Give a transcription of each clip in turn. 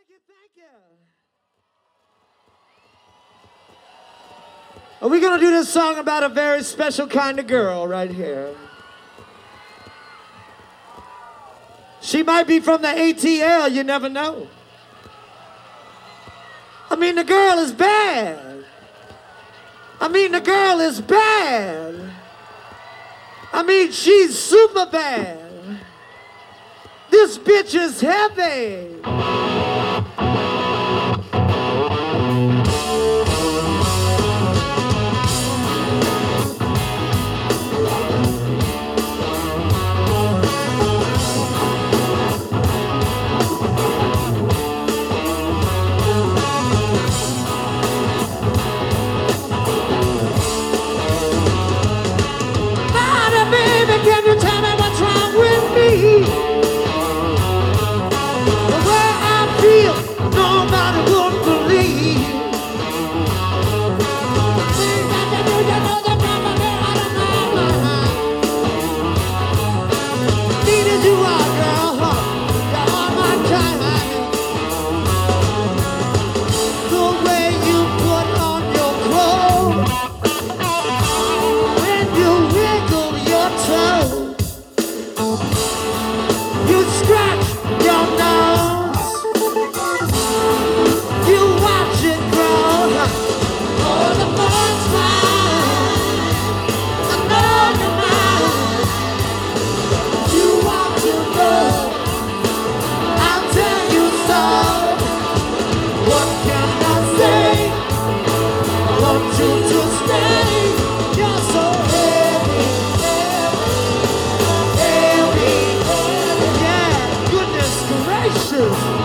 Thank you. We're going to do this song about a very special kind of girl right here. She might be from the ATL, you never know. I mean, the girl is bad. The girl is bad. She's super bad. This bitch is heavy. Can you tell me what's wrong with me? The way I feel, nobody would believe. Things that you do, you know they're probably out of my mind. Neat as you are, girl, you're all my kind. The way you put on your clothes, when you wiggle your toes. You scratch your nose, you watch it grow. For the first time, I know you're mine. You want to know, I'll tell you so. What can I say? I want you to stay. You're so heavy, heavy, heavy. Yeah, goodness gracious.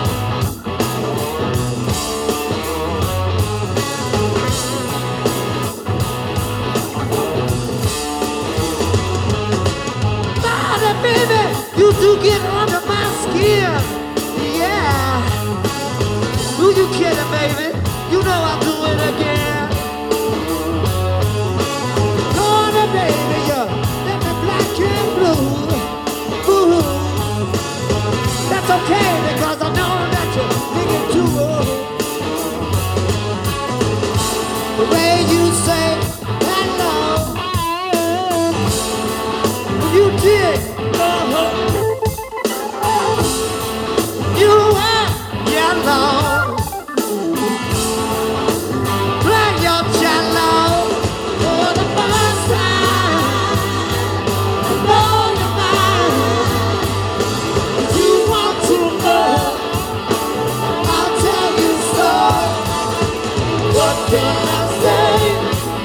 Body, baby, you do get under my skin. Yeah. Who you kidding, baby? You know I'll do it again. Lordy, baby, you let me black and blue. Ooh. That's okay because I know that you're thinking too old. The way you say hello, you did, you were yellow. Play your cello for the first time. I know you're mine. You want to know, I'll tell you so. What can I say?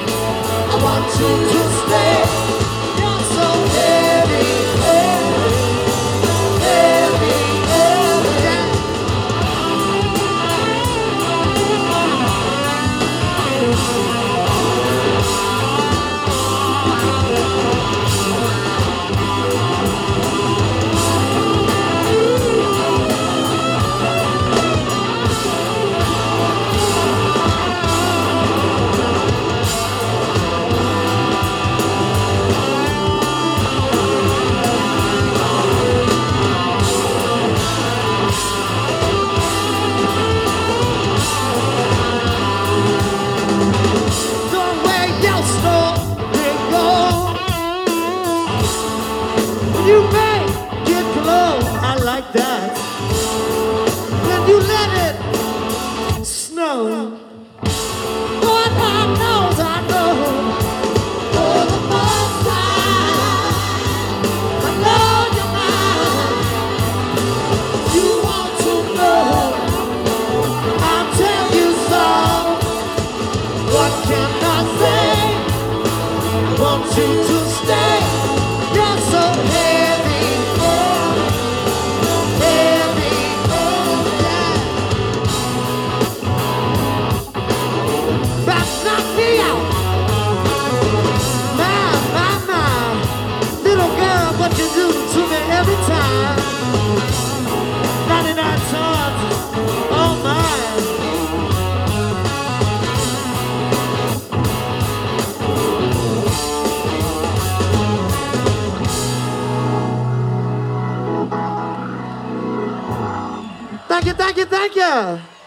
Thank you, thank you, thank you.